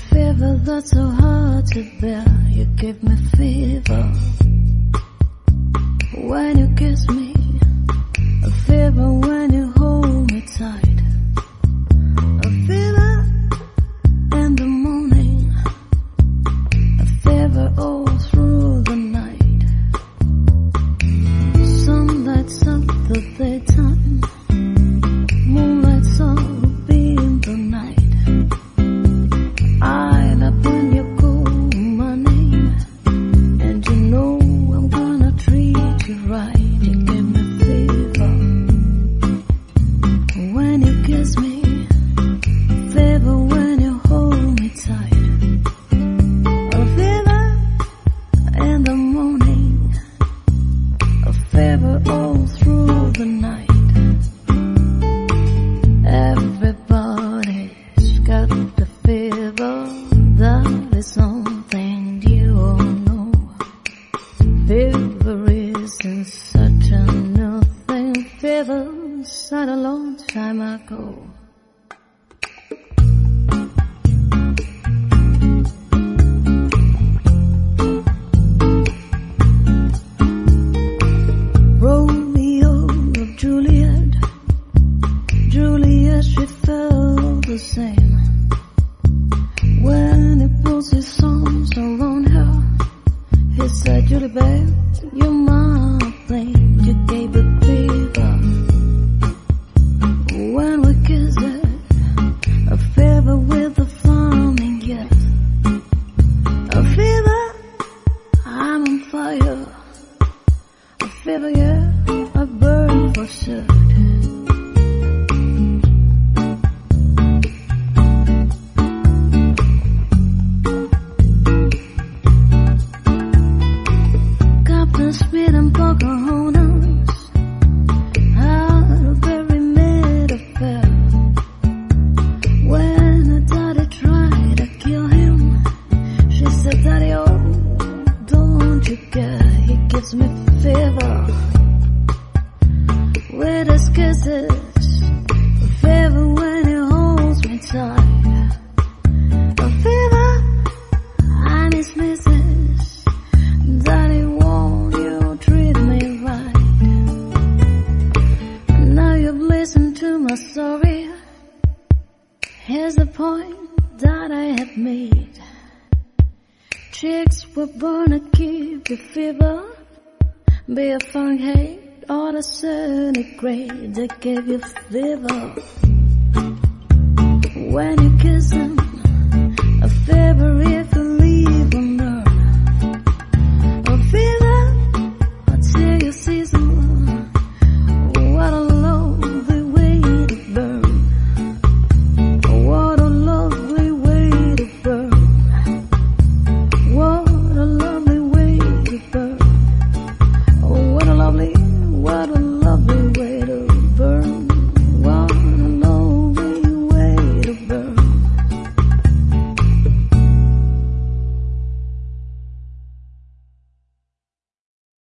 fever that's so hard to bear. You give me fever when you kiss me, a fever when you hold me tight, a fever in the morning, a fever all through the night. Sun lights up the daytime, moon lights up in the night. I love when you call my name, and you know I'm gonna treat you right. You give me fever when you kiss me, fever when you hold me tight, a fever in the morning, a fever all through the night. Everybody's got the fever, that is something you all know. Fever isn't such a new thing, fever started a long time ago. Romeo of Juliet, Juliet, she felt the same. When he puts his arms around her, he said, Julie babe, you're my thing. You gave a fever when we kissed it, a fever with a flaming yes, a fever, I'm on fire, a fever, yeah, I burn for sure. Speed and Pocahontas had a very mad affair. When her daddy tried to kill him, she said, Daddy, oh, don't you care? He gives me fever with his kisses, a fever when he holds me tight, a fever, I'm his missus. Daddy, won't you treat me right? Now you've listened to my story. Here's the point that I have made. Chicks were born to keep you fever, be a Fahrenheit or a centigrade. They give you fever when you kiss them,